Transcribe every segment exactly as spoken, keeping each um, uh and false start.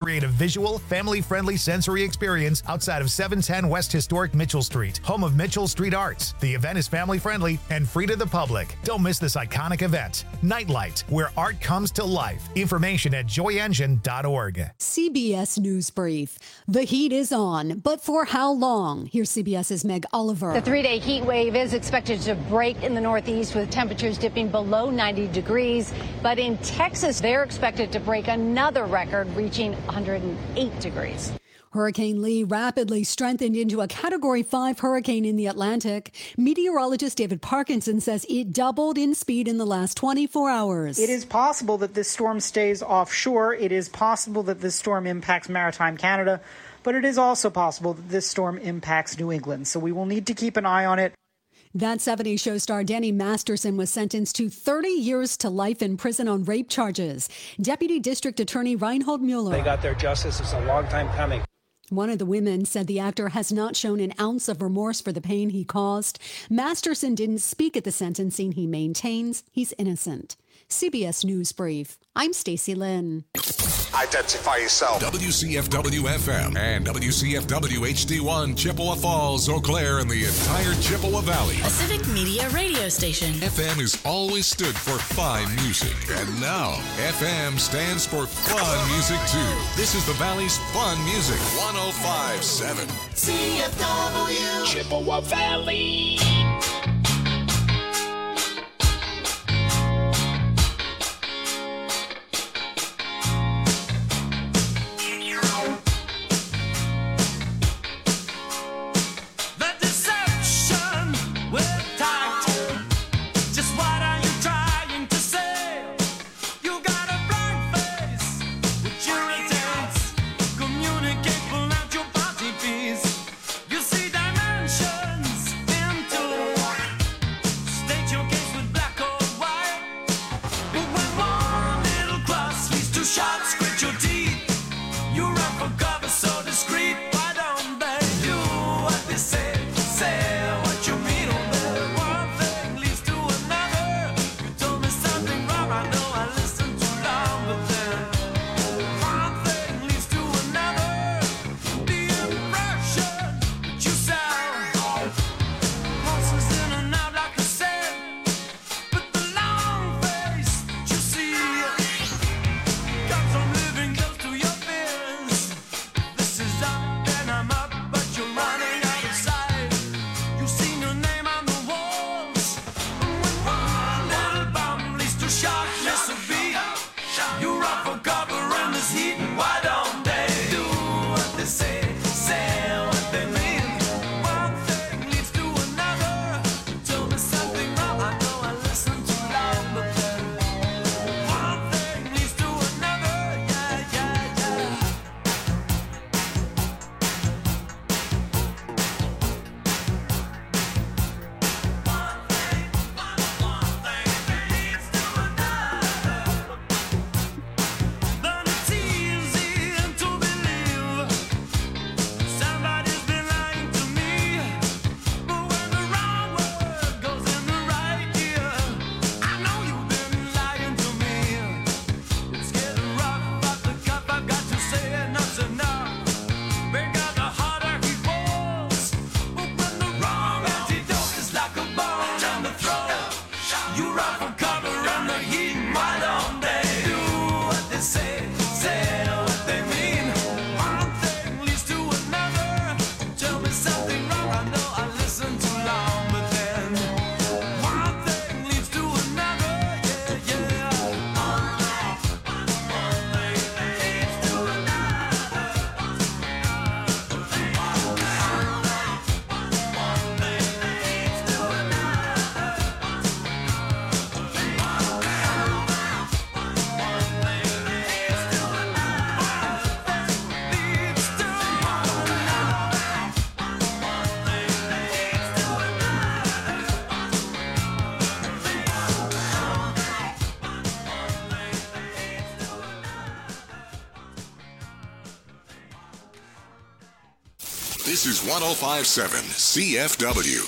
Create a visual, family-friendly sensory experience outside of seven ten West Historic Mitchell Street, home of Mitchell Street Arts. The event is family-friendly and free to the public. Don't miss this iconic event. Nightlight, where art comes to life. Information at joy engine dot org. C B S News Brief. The heat is on, but for how long? Here's CBS's Meg Oliver. The three-day heat wave is expected to break in the Northeast with temperatures dipping below ninety degrees. But in Texas, they're expected to break another record, reaching one hundred eight degrees. Hurricane Lee rapidly strengthened into a Category five hurricane in the Atlantic. Meteorologist David Parkinson says it doubled in speed in the last twenty-four hours. It is possible that this storm stays offshore. It is possible that this storm impacts maritime Canada, but it is also possible that this storm impacts New England. So we will need to keep an eye on it. That seventies show star Danny Masterson was sentenced to thirty years to life in prison on rape charges. Deputy District Attorney Reinhold Mueller. They got their justice. It's a long time coming. One of the women said the actor has not shown an ounce of remorse for the pain he caused. Masterson didn't speak at the sentencing. He maintains he's innocent. C B S News Brief. I'm Stacey Lynn. Identify yourself. W C F W F M and W C F W H D one, Chippewa Falls, Eau Claire, and the entire Chippewa Valley. A Civic Media radio station. F M has always stood for fine music. And now, F M stands for fun music, too. This is the Valley's fun music. one oh five point seven. C F W. Chippewa Valley. This is one oh five point seven C F W.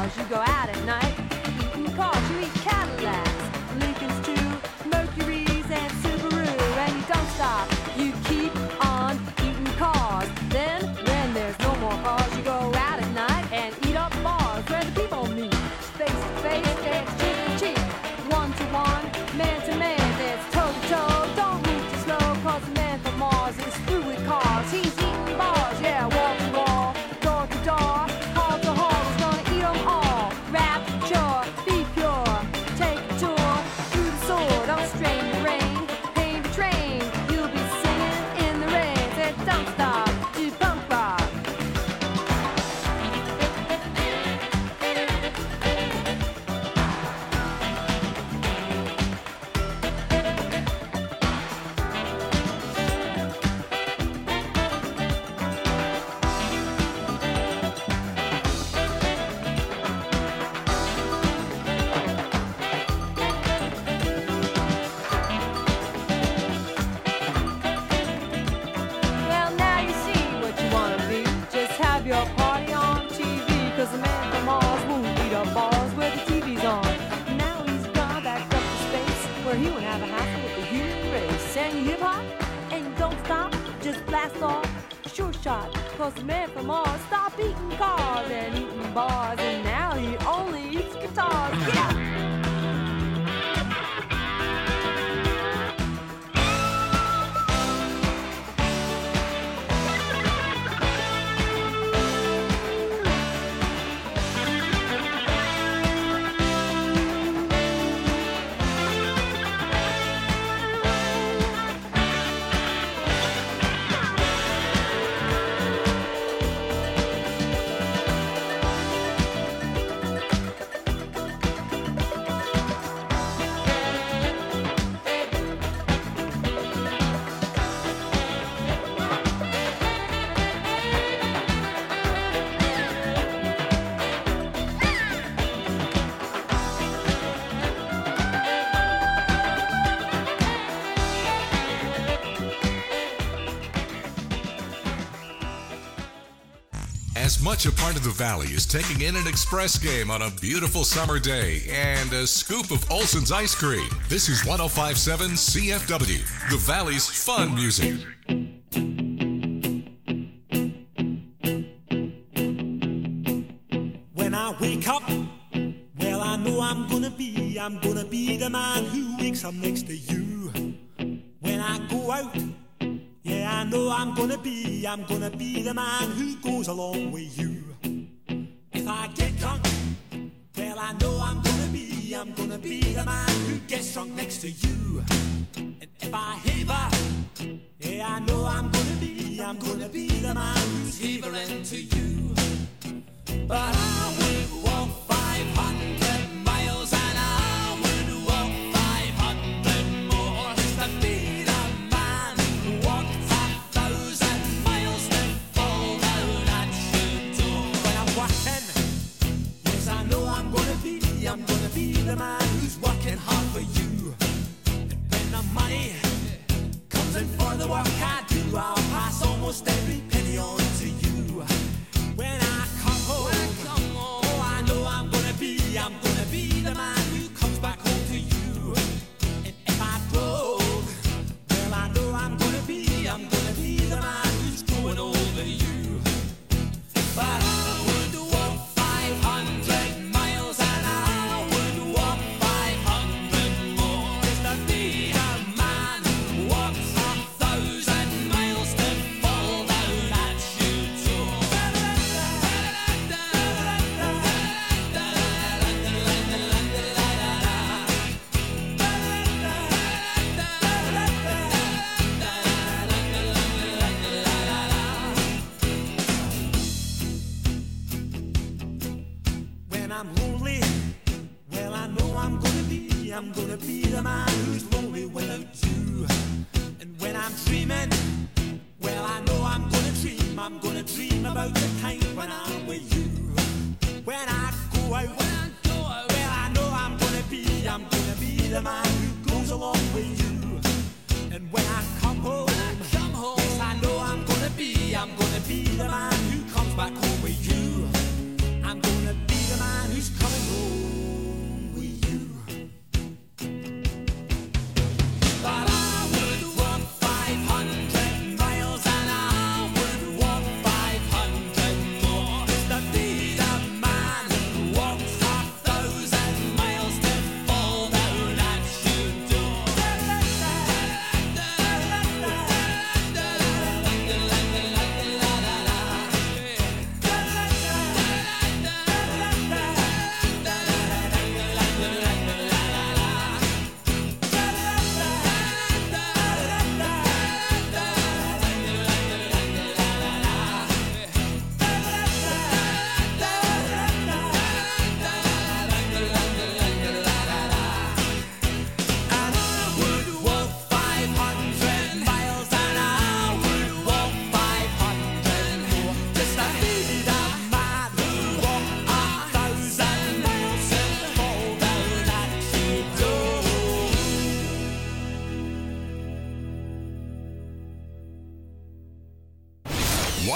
bars, you go out at night. Eating cars, you eat Cadillacs, Lincolns too, Mercuries and Subaru, and you don't stop. You keep on eating cars. Then, when there's no more cars, you go out at night and eat up bars where the people meet. Face to face, it's cheek to cheek, one to one, man to man, it's toe to toe. Don't move too slow, cause the man from Mars is through with cars. He's eating bars, yeah, wall to wall, door to door, hall to hall. He's gonna eat them all. Rapture, be pure, take a tour through the sword, don't strain the rain, pain the train. You'll be singing in the rain, say don't stop, do punk rock. Well, now you see what you wanna be. Just have your party on T V, cause the man from Mars won't eat up bars where the T V's on. Now he's gone back up to space, where he won't have a hassle with the human race. And you hip hop, and you don't stop, just blast off, sure shot. Cause the man from Mars stopped eating cars and eating bars, and now he only eats guitars. Get up! As much a part of the Valley as taking in an express game on a beautiful summer day and a scoop of Olson's ice cream. This is one oh five point seven C F W, the Valley's fun music. When I wake up, well, I know I'm gonna be, I'm gonna be the man who wakes up next to you. When I go out, yeah, I know I'm gonna be, I'm gonna be the man who goes along with you. If I get drunk, well, I know I'm gonna be, I'm gonna be the man who gets drunk next to you. And if I haver, yeah, I know I'm gonna be, I'm gonna be the man who's havering to you. But I would walk five hundred miles and I would walk five hundred more just to be the man who walked a thousand miles to fall down at your door. When I'm working, yes, I know I'm gonna be, I'm gonna be the man who's working hard for you. And when the money comes in for the work I do, I'll pass almost every penny on to you. When I come home, oh, I know I'm gonna be, I'm gonna be the man who comes back home to you. And if I drove, well, I know I'm gonna be, I'm gonna be the man who's going over you. But I would walk five hundred miles and I would walk five hundred more just to be the man who walks a thousand miles to fall down at your door. When I'm lonely, well, I know I'm gonna be, I'm gonna be the man who's lonely without you. And when I'm dreaming, well, I know I'm gonna dream, I'm gonna dream about the time when I'm with you. When I go out, when I go out, well, I know I'm gonna be, I'm gonna be the man who goes along with you. And when I come home, when I come home, yes, I know I'm gonna be, I'm gonna be the man who comes back home with you. I'm gonna be the man who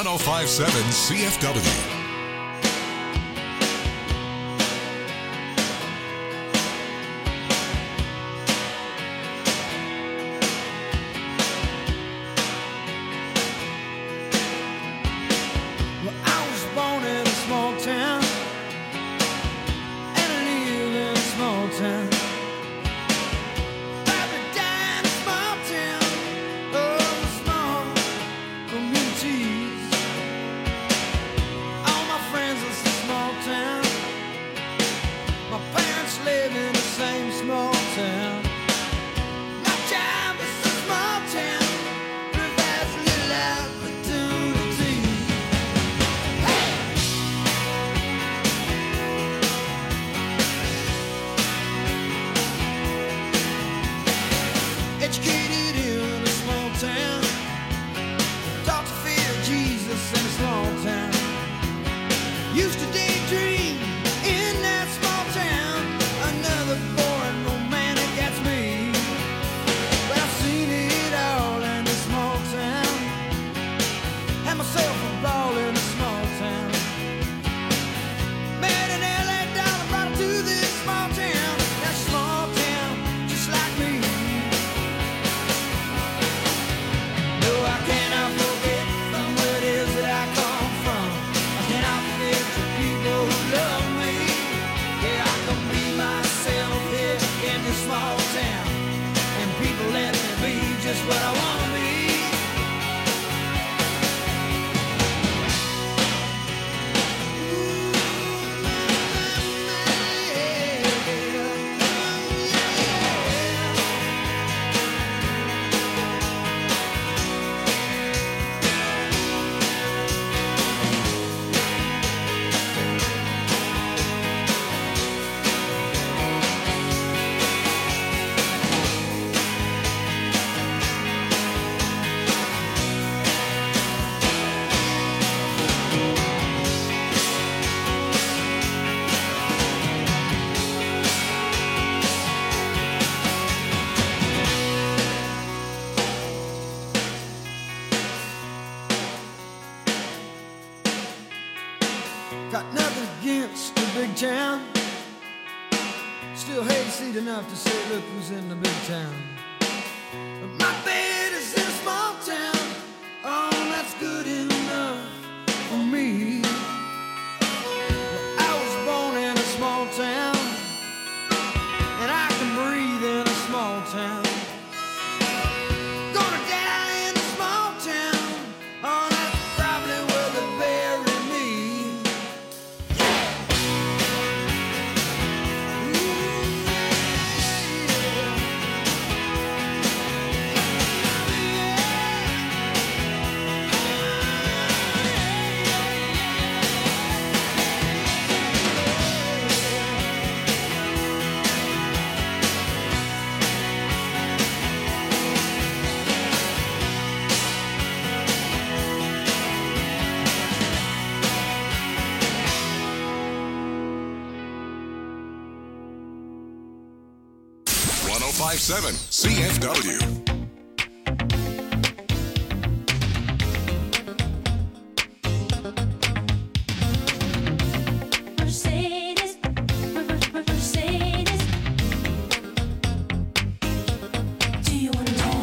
one oh five point seven C F W. Got nothing against the big town. Still hayseed enough to say, look who's in the big town. But my bed is in a small town. Oh, that's good enough for me. Well, I was born in a small town, and I can breathe in a small town. Gonna die in a small town. Oh, that's probably where they bury me. one oh five point seven C F W. Mercedes, Mercedes, do you want to know?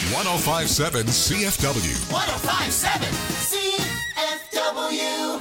one oh five point seven C F W. one oh five point seven C F W.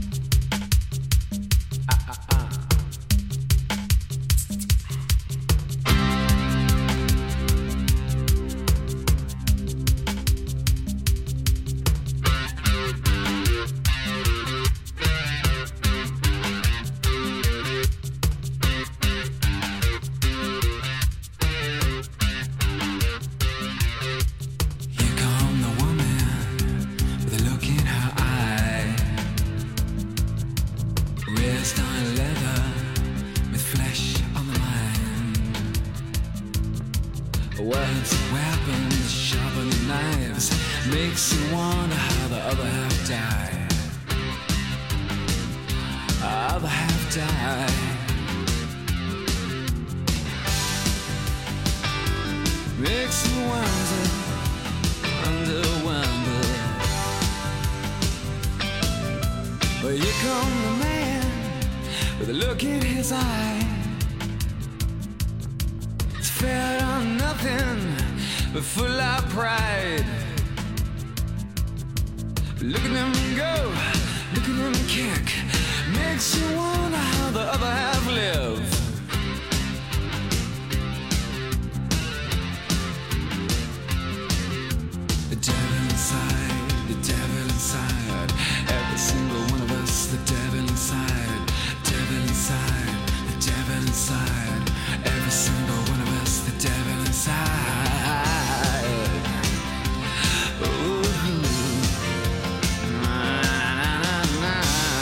Words, weapons, sharpened knives, makes you wonder how the other half died. Other half died. Makes you wonder, wonder, wonder. But here come the man with a look in his eye. Fed on nothing but full of pride. Look at him go, look at him kick. Makes you wonder how the other half live. The devil inside, the devil inside. Every single one of us, the devil inside. Devil inside, the devil inside. Every single one of us, the devil inside. Ooh. Na, na, na, na.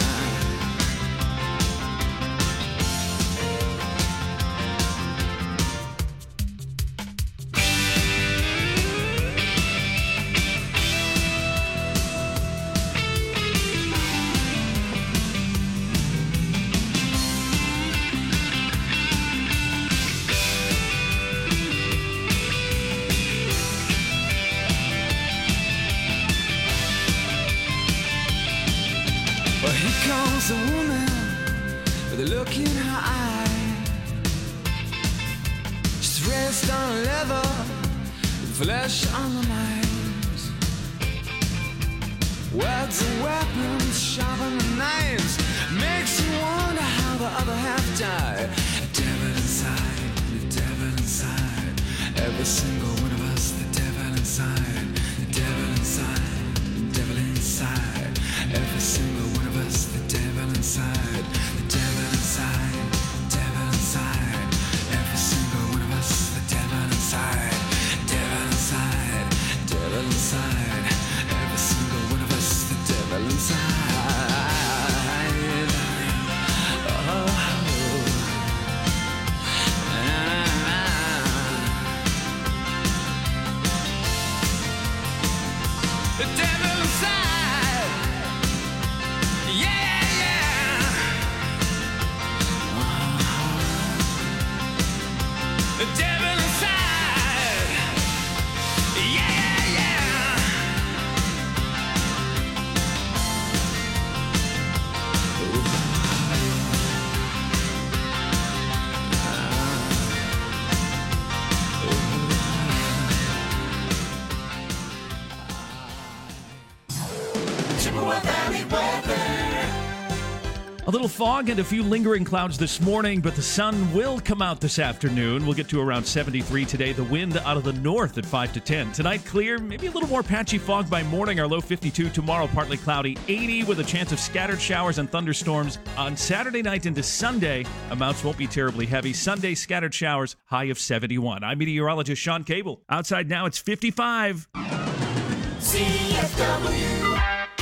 Well, here comes a woman with a look in her eye. She's dressed on leather, with flesh on the mind. Words and weapons, sharpen the knives. Makes you wonder how the other half died. The devil inside, the devil inside. Every single one of us, the devil inside. The devil inside, the devil inside. Every single one of us, the devil inside. The devil inside, the devil inside. Every single one of us, the devil inside. Devil inside, devil inside. Every single one of us, the devil inside. Oh. The devil inside. Yeah, yeah. Uh-huh. The devil inside. Yeah, yeah. Chippewa Valley weather. A little fog and a few lingering clouds this morning, but the sun will come out this afternoon. We'll get to around seventy-three today. The wind out of the north at five to ten. Tonight, clear, maybe a little more patchy fog by morning. Our low fifty-two. Tomorrow, partly cloudy, eighty with a chance of scattered showers and thunderstorms. On Saturday night into Sunday, amounts won't be terribly heavy. Sunday, scattered showers, high of seventy-one. I'm meteorologist Sean Cable. Outside now, it's fifty-five. C F W.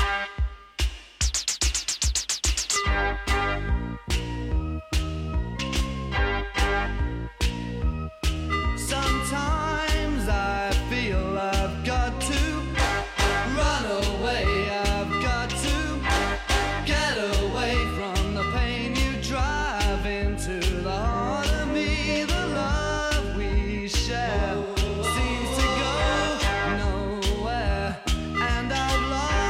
Sometimes I feel I've got to run away. I've got to get away from the pain you drive into the heart of me. The love we share seems to go nowhere, and I've lost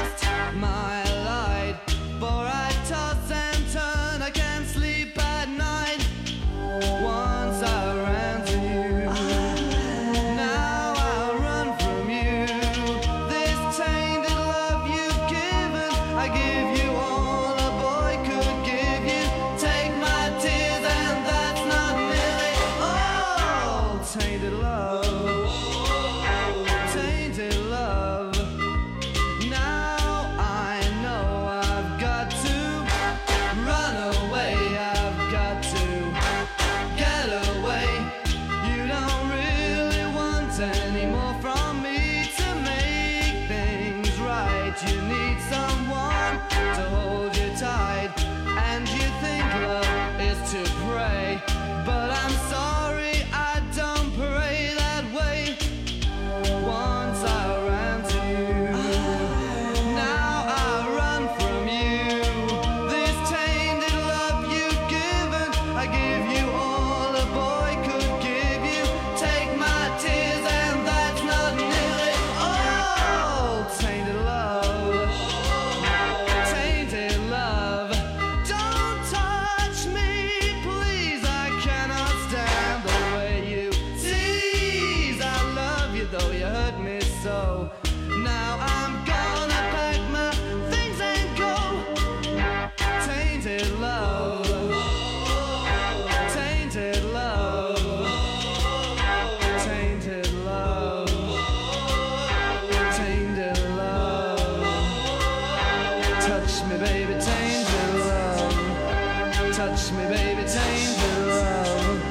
touch me, baby, danger love.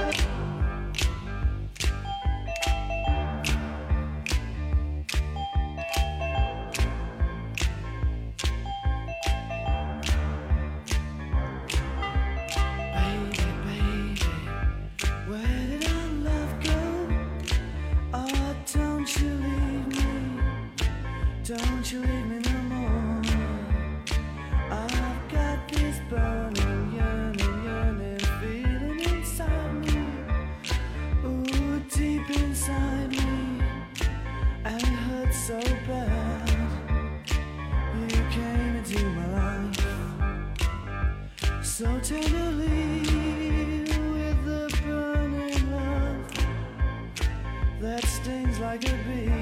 Don't you leave me no more. I've got this burning, yearning, yearning feeling inside me. Ooh, deep inside me. And it hurts so bad. You came into my life so tenderly with the burning love that stings like a bee.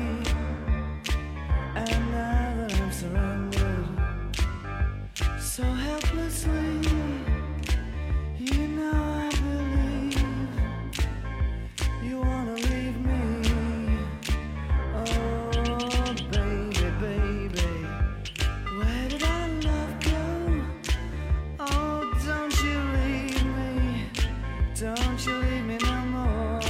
And now that I'm surrendered so helplessly, you know I believe you wanna leave me. Oh, baby, baby, where did our love go? Oh, don't you leave me, don't you leave me no more.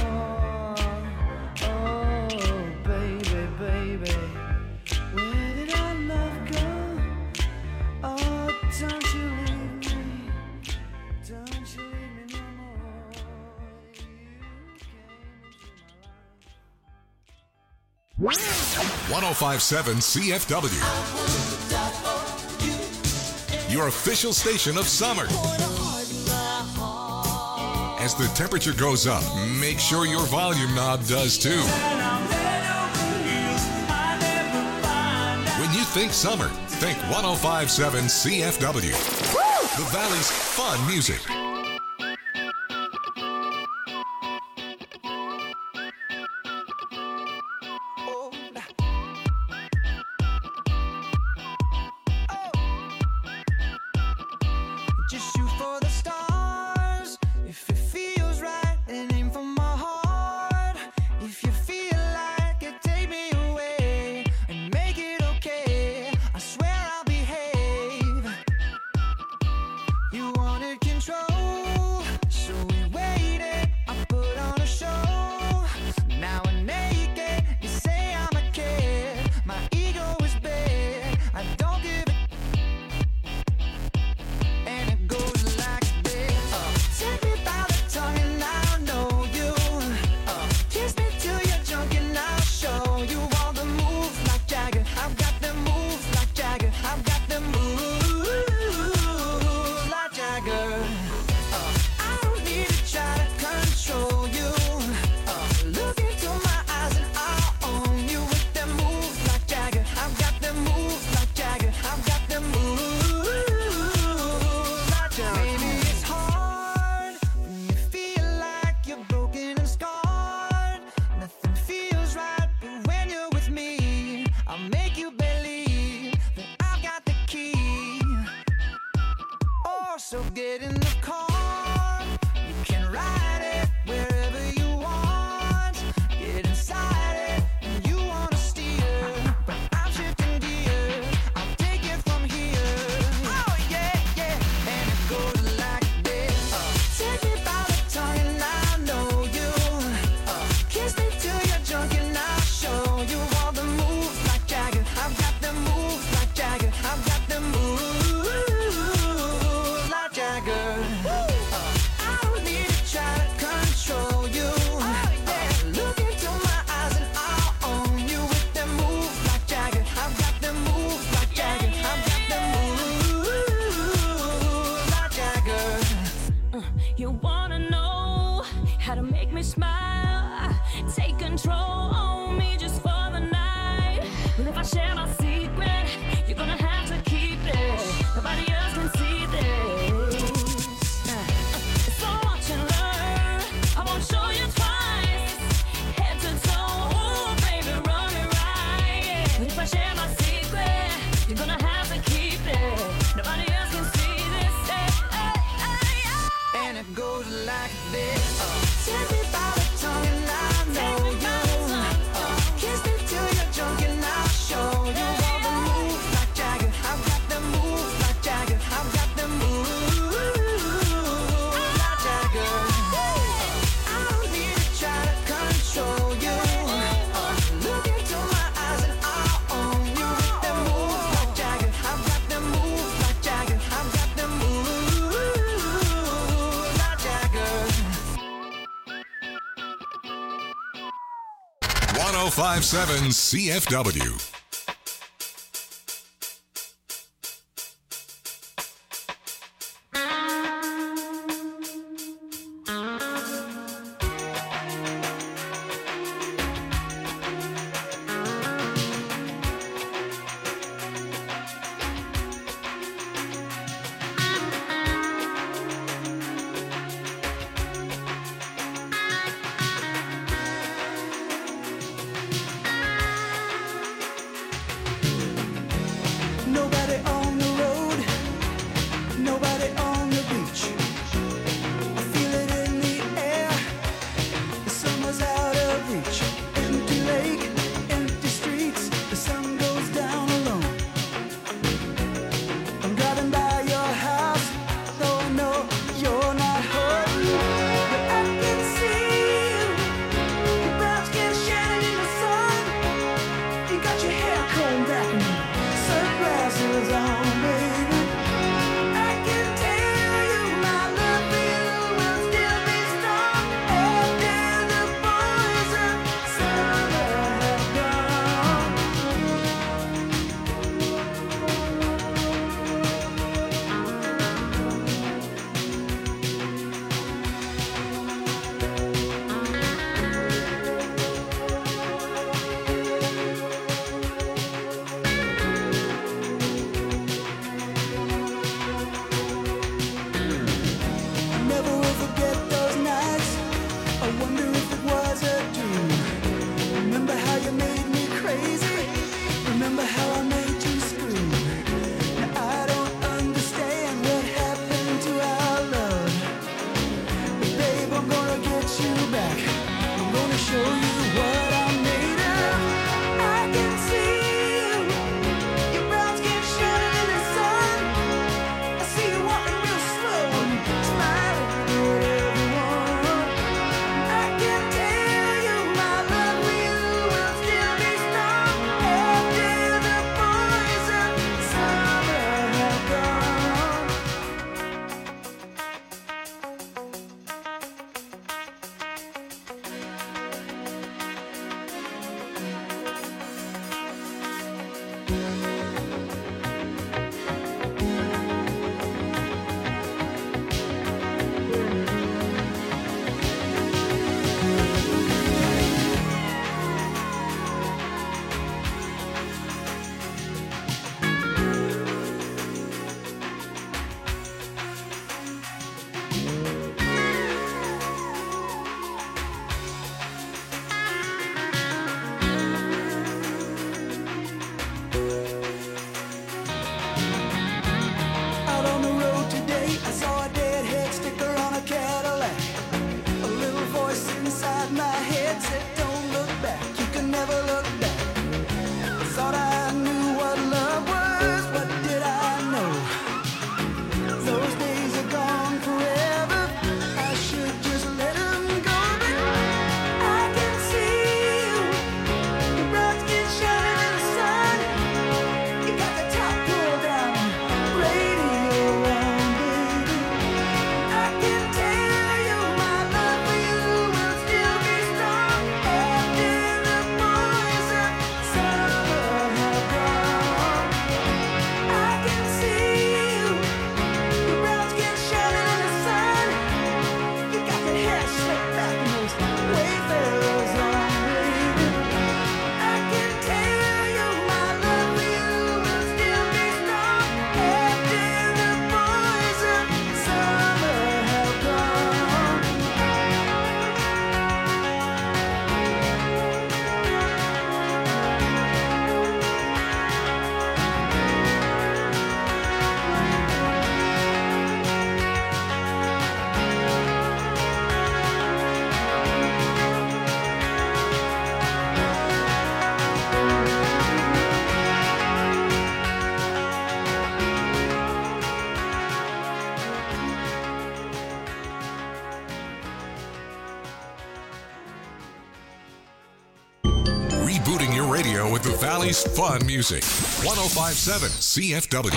Oh, baby, baby, where did our love go? Oh, don't you leave me, don't you leave me no more. one oh five point seven C F W, your official station of summer. As the temperature goes up, make sure your volume knob does too. When you think summer, think one oh five point seven C F W. The Valley's fun music. Just shoot for the stars. If it feels right, then aim for my heart. If you feel like it, take me away and make it okay. I swear I'll behave. You wanted control, so we waited. I put on a show. Now we're naked. You say I'm a kid. My ego is big. I don't give a. And it goes like this. Uh, take me by the tongue and I'll know you. Uh, kiss me till you're drunk and I'll show you all the moves like Jagger. I've got them moves like Jagger. I've got them moves like Jagger. Uh, I don't need to try to control you. Uh, look into my eyes and I'll own you with them moves like Jagger. I've got them moves like Jagger. I've got them moves. Maybe it's hard when you feel like you're broken and scarred. Nothing feels right, but when you're with me, I'll make you believe that I've got the key. Oh, so get in the car. You can ride it wherever you want. Get inside it and you wanna steer, but I'm shifting gears. I'll take it from here. Oh yeah, yeah. And it goes like this. Uh, take me by the tongue and I know you. Uh, kiss me till you're drunk and I'll show you all the moves like Jagger. I've got them moves like Jagger. I've got them moves like Jagger. Uh, I don't need to try to control you. Uh, look into my eyes and I'll own you with them moves like Jagger. I've got them moves like Jagger. I've got them moves like Jagger. You wanna know how to make me smile? Take control on me just for the night. Well, if I share my secret, you're gonna have to keep it. Nobody else can see this. Uh, So watch and learn. I won't show you twice. Head to toe, ooh, baby, run it right. But if I share my secret, you're gonna have to keep it. Nobody else can see this. Hey, hey, hey, hey. And it goes like this. Uh, take me by the tongue and I know you. oh five seven C F W. Nobody on the road, nobody on the beach. I feel it in the air, the summer's out of reach. Empty lake, empty streets, the sun goes down alone. I'm driving by your house, though I know you're not home. But I can see you, your brown skin shining in the sun. You got your hair combed back and sunglasses on, baby. I can tell you my love for you will still be strong after the boys of summer have gone. Never will forget those nights. I wonder if it was a dream. Remember how you made me crazy? Remember how I made you scream? Now I don't understand what happened to our love. But babe, I'm gonna get you back. I'm gonna show you what I'm made of. I can see you, your brown skin shining in the sun. I see you walking real slow and smiling at everyone. I can tell you my love for you will still be strong after the boys of summer have gone. Out on the road today, I saw a deadhead sticker on a Cadillac. A little voice inside my head said, don't look back, you can never look back. I thought I knew what love was, what did I know? Those days are gone forever, I should just let them go. But I can see you, your brown skin shining in the sun. You got the top pulled down, radio on, baby. I can tell you my love for you will still be strong after the boys of summer have gone. I can see you, your brown skin shining in the sun. You got that hair slicked back and those wayfarers on, baby. I can tell you my love for you will still be strong after the boys of summer have gone. Rebooting your radio with the Valley's fun music. one oh five point seven C F W.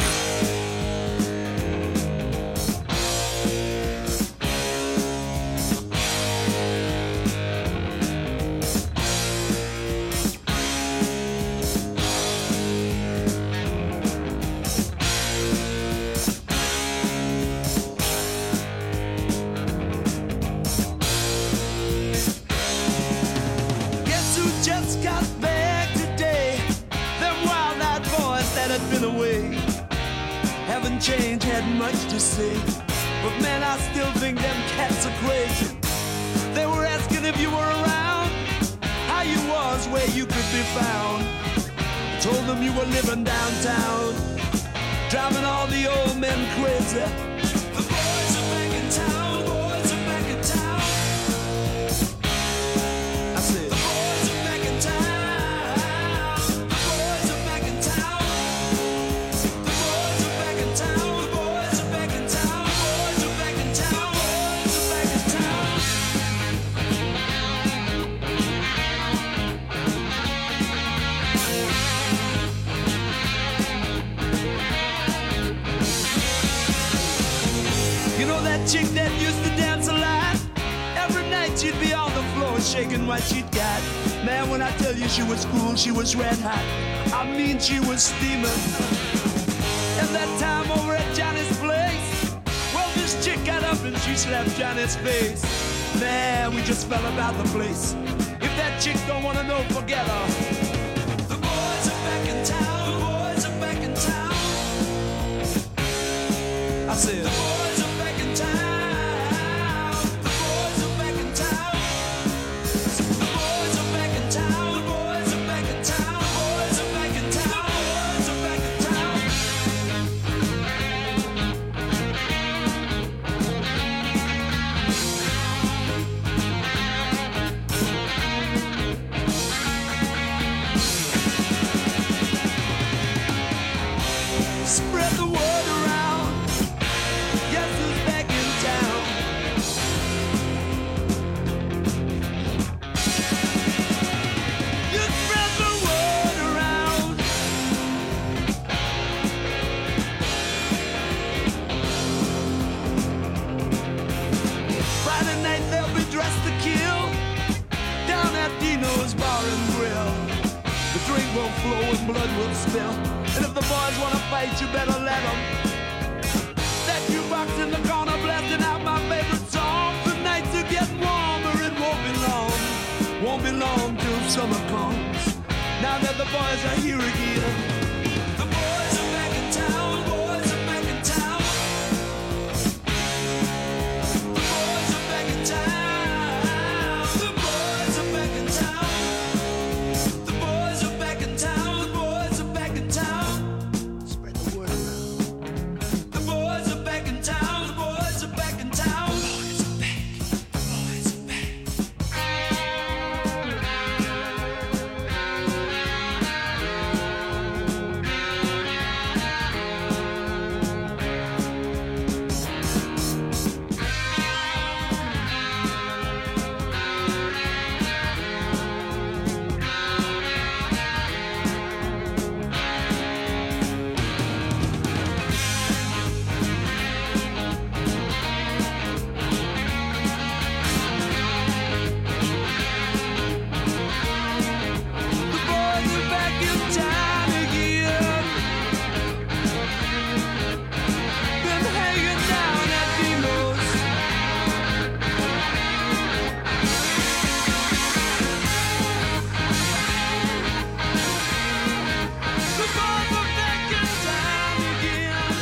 change, had much to say. But man, I still think them cats are crazy. They were asking if you were around, how you was, where you could be found. Told them you were living downtown, driving all the old men crazy. The boys are back in town, the boys are back in town. I said, the boys are back in town, the boys are back in town. The boys are back in town, the boys are back in town, the boys are back in town, boys are back in town. You know that chick that used to dance a lot? Every night she'd be on the floor shaking what she'd got. Man, when I tell you she was cool, she was red hot. I mean, she was steaming. And that time over at Johnny's place, well, this chick got up and she slapped Johnny's face. Man, we just fell about the place. If that chick don't wanna know, forget her. The boys are back in town, the boys are back in town. I said, the boys are back in town, the boys are back in town. The boys are back in town, the boys are back in town, the boys are back in town, the boys are back in town. Spread the word around. Guess who's back in town? You spread the word around. Friday night they'll be dressed to kill down at Dino's Bar and Grill. The drink will flow and blood will spill. And if the boys wanna fight, you better let them. That jukebox in the corner blasting out my favorite song. The nights are getting warmer, it won't be long. Won't be long till summer comes. Now that the boys are here again. The boys are back in town, boys are back in town. The boys are back in town. The boys are back in town. The boys are back in town. The boys are back in town. Spread the word around. The boys are back in town. The boys are back in town. Boys are back. Boys are back. The boys are back in town again. Been hanging down at Dino's. The boys are back in town again.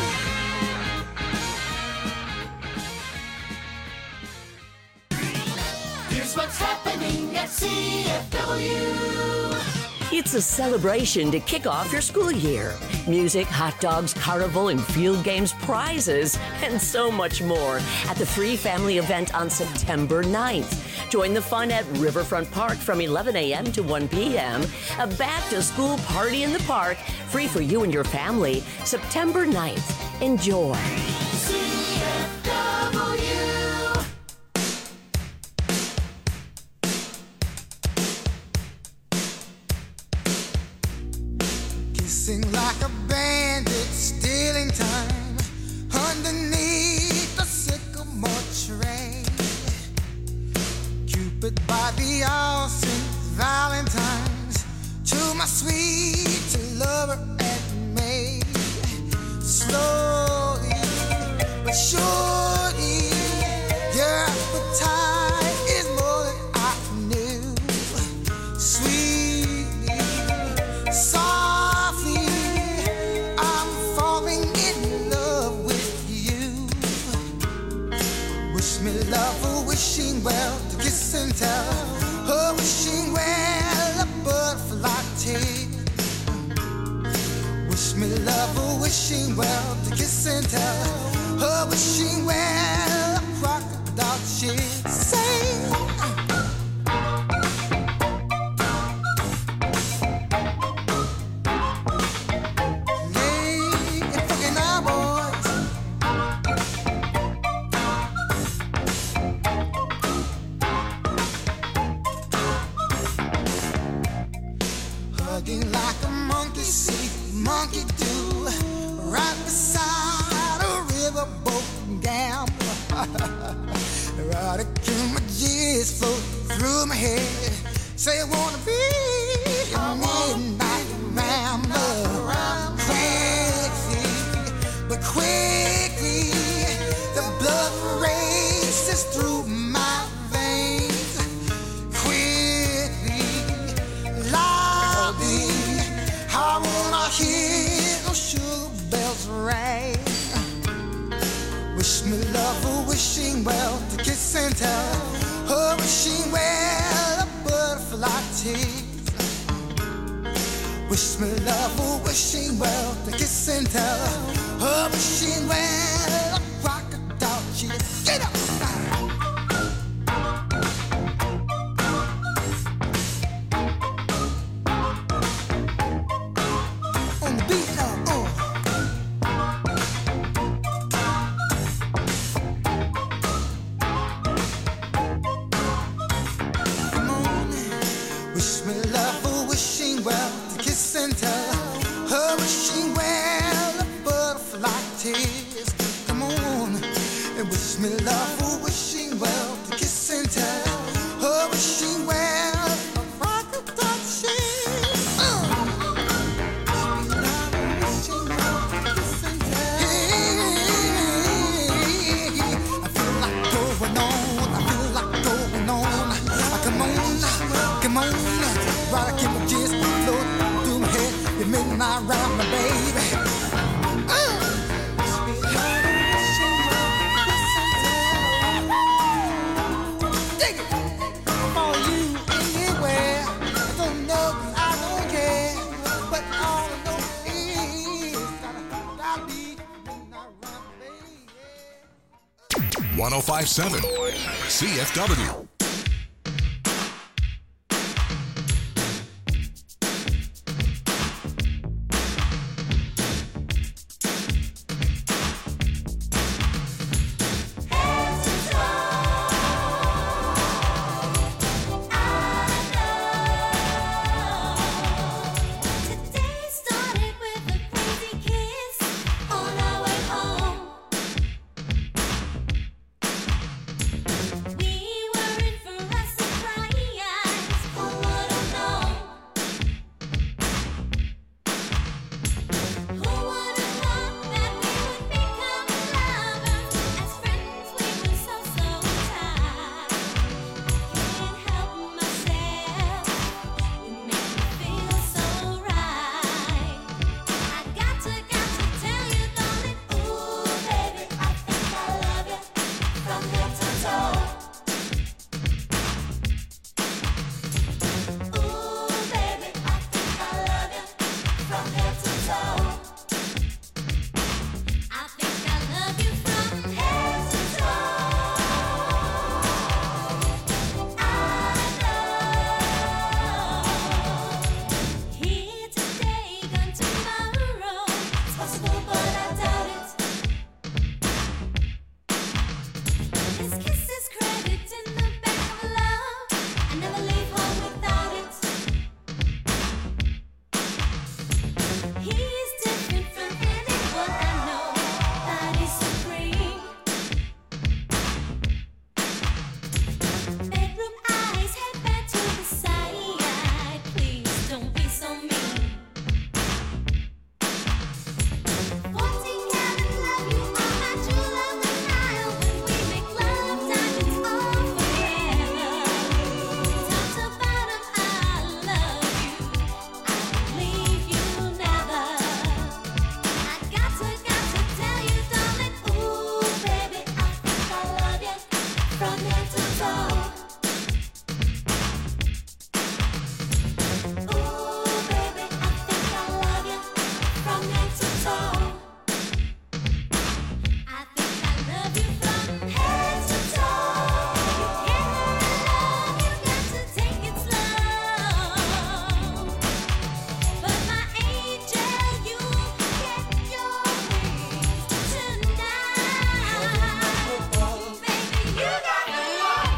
Here's what's happening at C F W. It's a celebration to kick off your school year. Music, hot dogs, carnival, and field games, prizes, and so much more at the free family event on September ninth. Join the fun at Riverfront Park from eleven a.m. to one p.m. A back-to-school party in the park, free for you and your family, September ninth. Enjoy. C F W. Kissing like a bandit, stealing time underneath the sycamore tree. Cupid by the ocean, Valentine's to my sweet lover and me. Slowly Wish me love, oh, wishing well to kiss and tell. Oh, wishing well a butterfly tail. Wish me love, oh, wishing well to kiss and tell. Oh, wishing well a crocodile shit. Say. Like a monkey see, monkey do, right beside a riverboat gambler. Right till my G's float through my head. Say I wanna be a midnight rambler. Quickly, but quickly, the blood races through my veins. Quickly, loudly, I wanna hear those sugar bells ring. Wish me love, oh, wishing well to kiss and tell. Oh, wishing well a butterfly tease. Wish me love, oh, wishing well to kiss and tell. Oh, wishing well a crocodile cheese. Get up! Me love, oh, wishing well to kiss and tell. Oh, wishing well a crocodile shit. Uh. Me love, oh, wishing well to kiss and tell. Hey, I feel like going on. I feel like going on. Come on, come on, right? I keep my kiss float through my head. You make me not round my baby. Uh. one oh five point seven C F W. We were in from head to toe. Ooh, baby, I think I love you from head to toe. I think I love you from head to toe. You can't love, you got to take it slow. But my angel, you get your wings tonight. Baby, you got me up.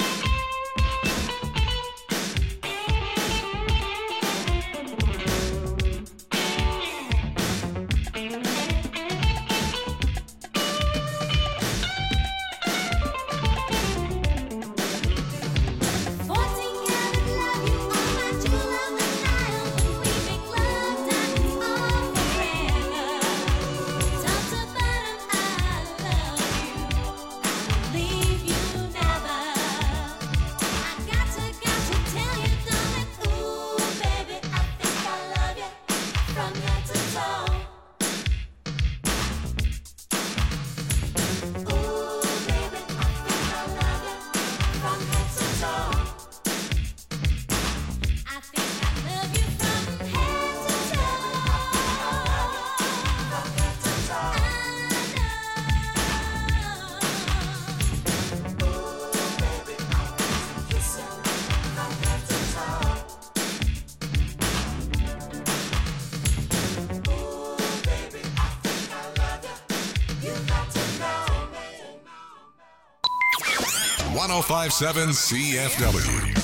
Fourteen karat love, you are my jewel of the Nile. When we make love, diamonds are forever. Top to bottom, I love you. Leave you never. I got to, got to tell you, darling. Ooh, baby, I think I love you from head to toe. Ooh, baby, I think I love you from head to toe. I think I love you from head to toe. From head to toe. I know. Ooh, baby, I want to kiss you from head to toe. Ooh, baby, I think I love you. You got to know. one oh five point seven C F W.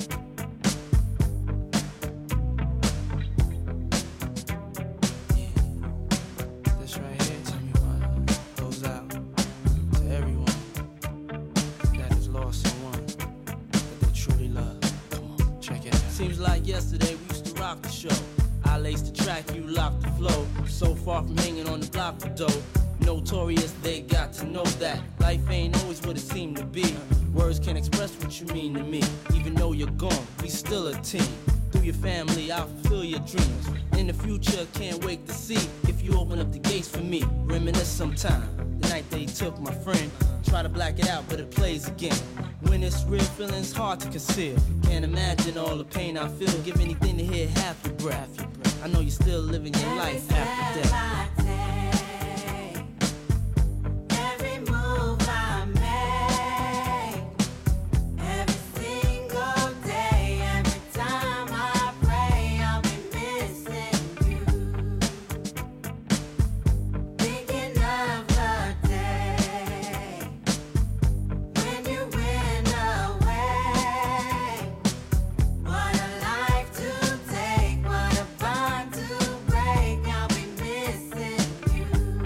This right here, tell me what goes out to everyone that has lost someone that they truly love. Come on, check it out. Seems like yesterday we used to rock the show. I laced the track, you locked the flow. So far from hanging on the block for dough. Notorious, they got to know that life ain't always what it seemed to be. Words can't express what you mean to me. Even though you're gone, we still a team. Through your family, I'll fulfill your dreams. In the future, can't wait to see if you open up the gates for me. Reminisce sometime. The night they took my friend. Try to black it out, but it plays again. When it's real, feeling's hard to conceal. Can't imagine all the pain I feel. Give anything to hear half your breath. I know you're still living your life after death. Every move I make, every single day, every time I pray, I'll be missing you. Thinking of the day when you went away. What a life to take, what a bond to break. I'll be missing you.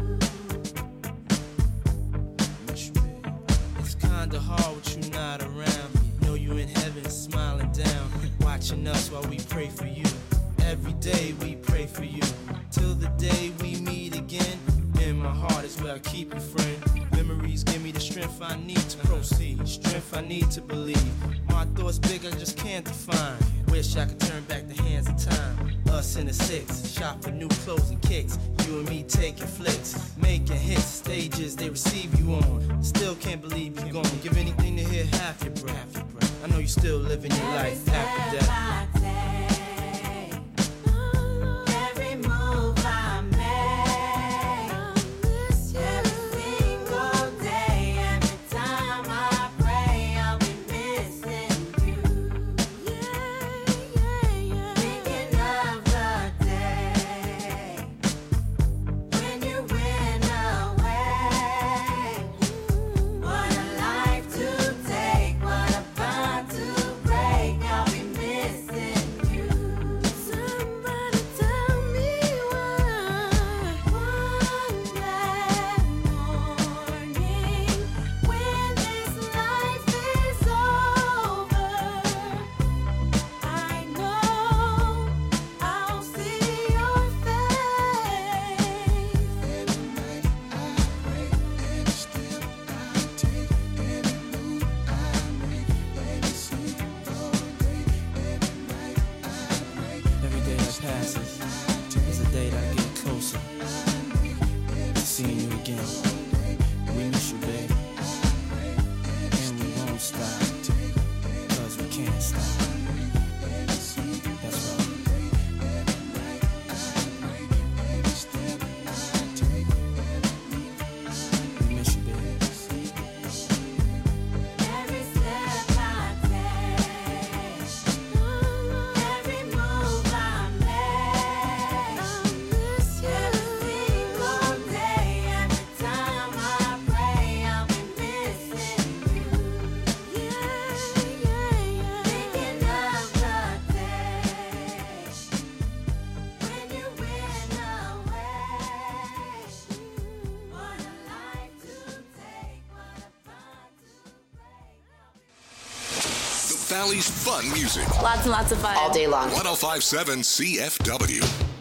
It's kinda hard with you not around. Know you in heaven smiling down, watching us while we pray for you. Every day we pray for you, till the day we meet again. In my heart is where I keep you, friend. Memories give me the strength I need to proceed, strength I need to believe. My thoughts big, I just can't define. Wish I could turn back the hands of time. Us in the six, shop for new clothes and kicks. You and me taking flicks, making hits, stages they receive you on. Still can't believe you're gone. Give anything to hear half your breath. I know you're still living your life after death. Every move I make, every single day, every time I pray, I'll be missing you. Thinking of the day when you went away. What a life to take, what a bond to break. I'll be Valley's fun music. Lots and lots of fun. All day long. one oh five point seven C F W.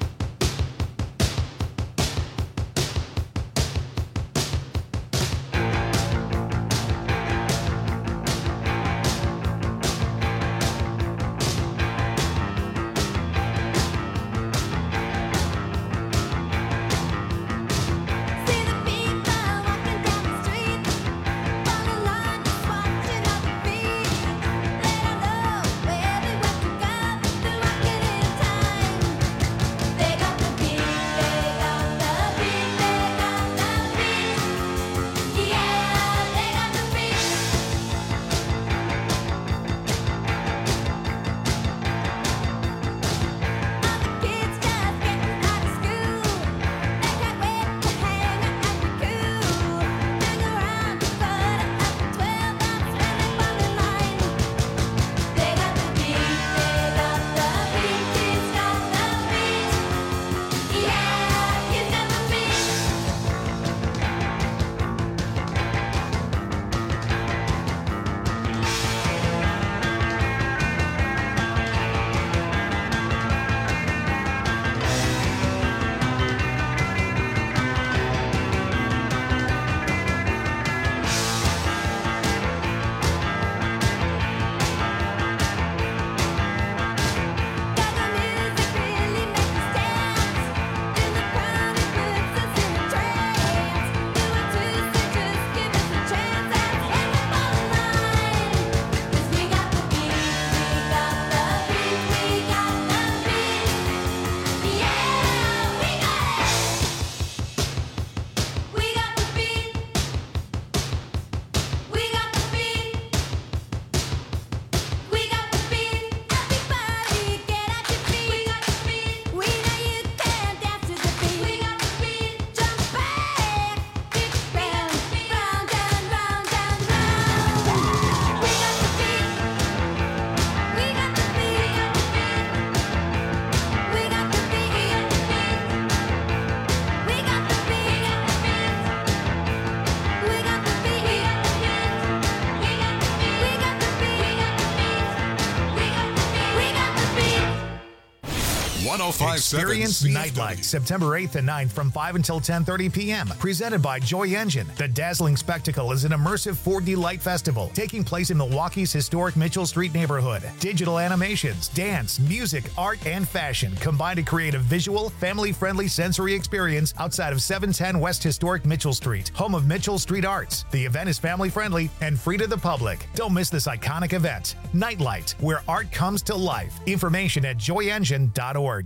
one oh five point seven Experience C F W. Nightlight, September eighth and ninth from five until ten thirty p.m. Presented by Joy Engine. The dazzling spectacle is an immersive four D light festival taking place in Milwaukee's historic Mitchell Street neighborhood. Digital animations, dance, music, art, and fashion combine to create a visual, family-friendly sensory experience outside of seven ten West Historic Mitchell Street, home of Mitchell Street Arts. The event is family-friendly and free to the public. Don't miss this iconic event. Nightlight, where art comes to life. Information at joy engine dot org.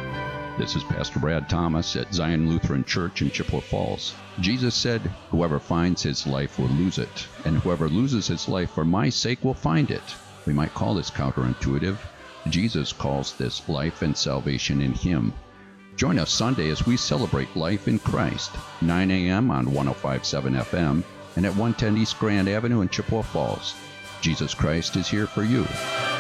This is Pastor Brad Thomas at Zion Lutheran Church in Chippewa Falls. Jesus said, "Whoever finds his life will lose it, and whoever loses his life for my sake will find it." We might call this counterintuitive. Jesus calls this life and salvation in him. Join us Sunday as we celebrate life in Christ, nine a.m. on one oh five point seven F M and at one ten East Grand Avenue in Chippewa Falls. Jesus Christ is here for you.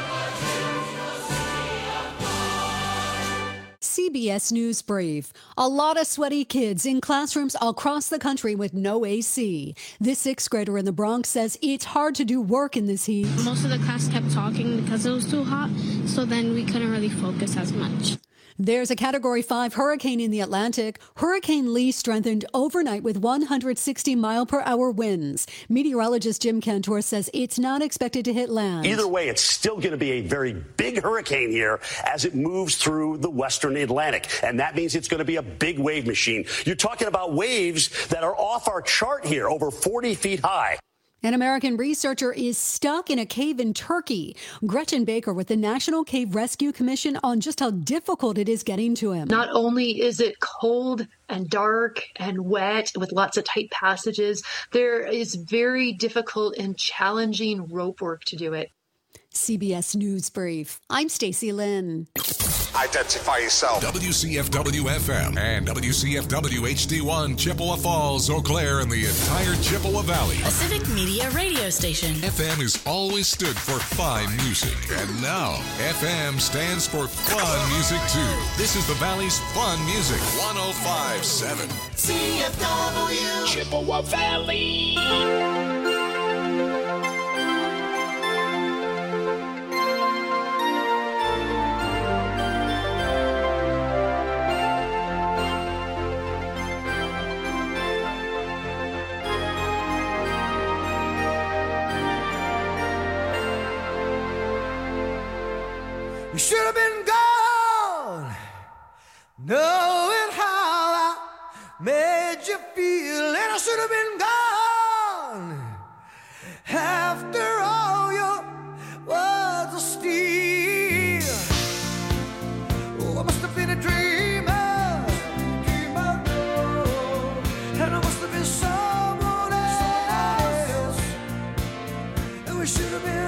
C B S News Brief. A lot of sweaty kids in classrooms across the country with no A C. This sixth grader in the Bronx says it's hard to do work in this heat. Most of the class kept talking because it was too hot, so then we couldn't really focus as much. There's a Category five hurricane in the Atlantic. Hurricane Lee strengthened overnight with one hundred sixty mile per hour winds. Meteorologist Jim Cantor says it's not expected to hit land. Either way, it's still going to be a very big hurricane here as it moves through the western Atlantic. And that means it's going to be a big wave machine. You're talking about waves that are off our chart here, over forty feet high. An American researcher is stuck in a cave in Turkey. Gretchen Baker with the National Cave Rescue Commission on just how difficult it is getting to him. Not only is it cold and dark and wet with lots of tight passages, there is very difficult and challenging rope work to do it. C B S News Brief. I'm Stacy Lynn. Identify yourself. W C F W F M and W C F W H D one, Chippewa Falls, Eau Claire, and the entire Chippewa Valley. A Civic Media radio station. F M has always stood for fine music, and now F M stands for fun music too. This is the Valley's fun music. one oh five point seven C F W Chippewa Valley. You should have been gone, knowing how I made you feel, and I should have been gone. After all your words of steel, oh, I must have been a dreamer, dreamer, oh, and I must have been someone else, and we should have been.